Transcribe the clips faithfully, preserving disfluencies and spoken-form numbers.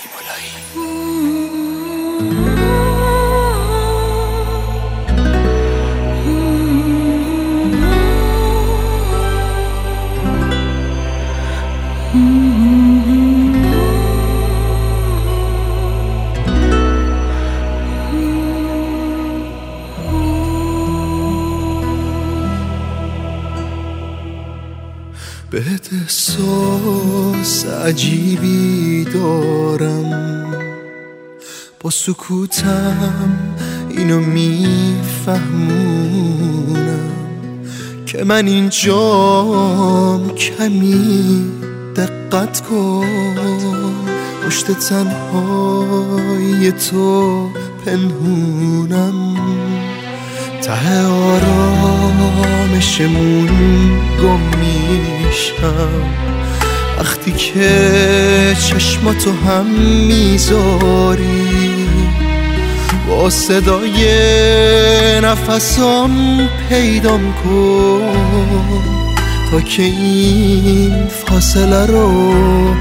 بهت احساس عجیبی دارم، با سکوتم اینو میفهمونم که من اینجام، کمی دقت کن، پشت تنهای تو پنهونم، ته آرامشمون گم میشم وقتی که چشماتو هم میذاری، با صدای نفسام پیدام کن تا که این فاصله رو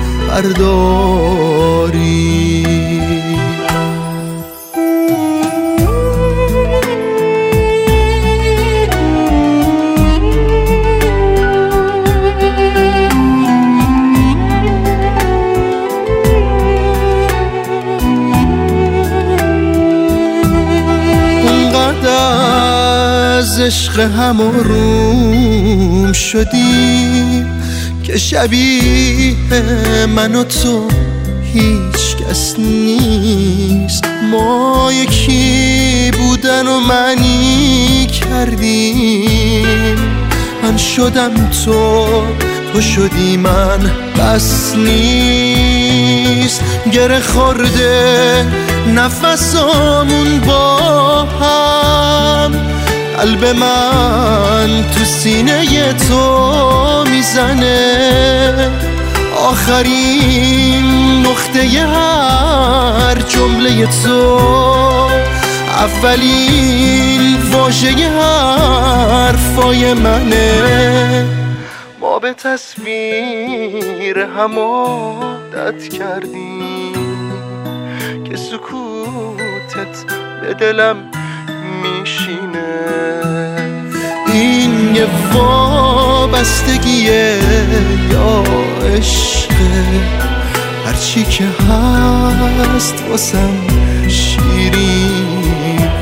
برداری. از عشق هم آروم شدیم که شبیه من و تو هیچ کس نیست، ما یکی بودن و معنی کردیم، من شدم تو، تو شدی من، بس نیست. گره خورده نفسامون با هم، قلب من تو سینه تو میزنه، آخرین نقطه هر جمله تو، اولین واژه حرفای منه. ما به تصویر هم عادت کردیم که سکوتت به دلم میشینه، این یه وابستگیه یا عشقه، هرچی که هست واسم شیرینه،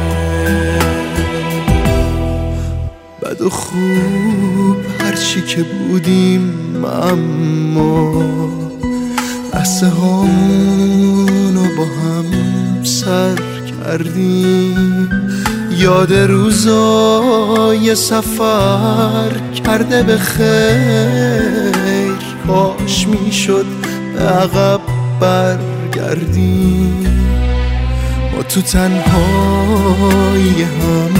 بد و خوب هرچی که بودیم، اما لحظه هامونو با هم سر کردیم، یاد روزای سفر کرده به خیر، کاش میشد به عقب برگردیم، ما تو تنهایی هم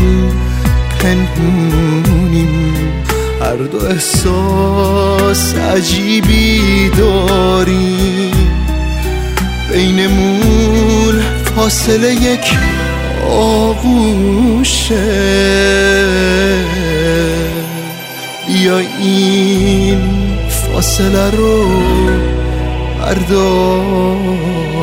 پنهونیم، هر دو احساس عجیبی داریم، بینمون فاصله یک آغوشه، بیا این فاصله رو بردار.